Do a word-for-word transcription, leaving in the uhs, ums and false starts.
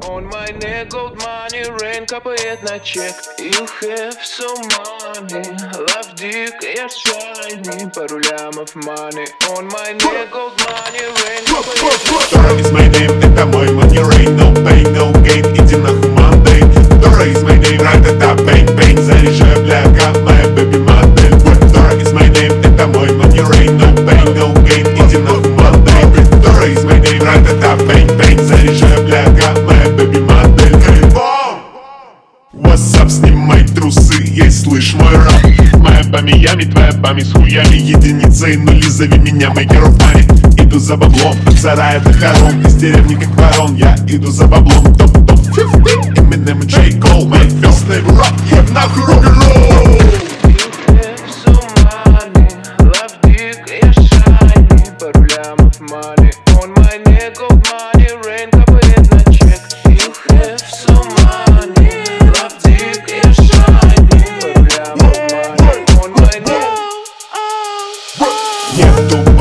On my neck gold money, rain капает на чек. You have some money, love dick, я shiny. Пару лямов money. On my neck gold money, rain капает на чек. Dora is my name, это мой money rain. No pain, no gain, иди нахуй Monday. Dora is my name, ра-та-та, bang, bang. Заряжаю, бляха, моя baby модель. Dora is my name, это мой money rain. No pain, no gain, иди нахуй Monday. Dora is my name, ра-та-та, bang, bang. Заряжаю, бляха, моя baby модель. What's up, снимай трусы, ей слышь мой рап. Моя по Миями, твоя память с хуями. Единицы и нули, зови меня maker of money. Иду за баблом, от сарая до хором. Из деревни как ворон, я иду за баблом. Топ-топ пятьдесят, Eminem и J. Cole. My first name rap, еб нахуй рок-н-ролл. You have some money, love dick, я shiny. Пару лямов money. On my neck gold money, rain капает на чек. You have some money, love dick, я shiny. Пару лямов money. On my neck. Нету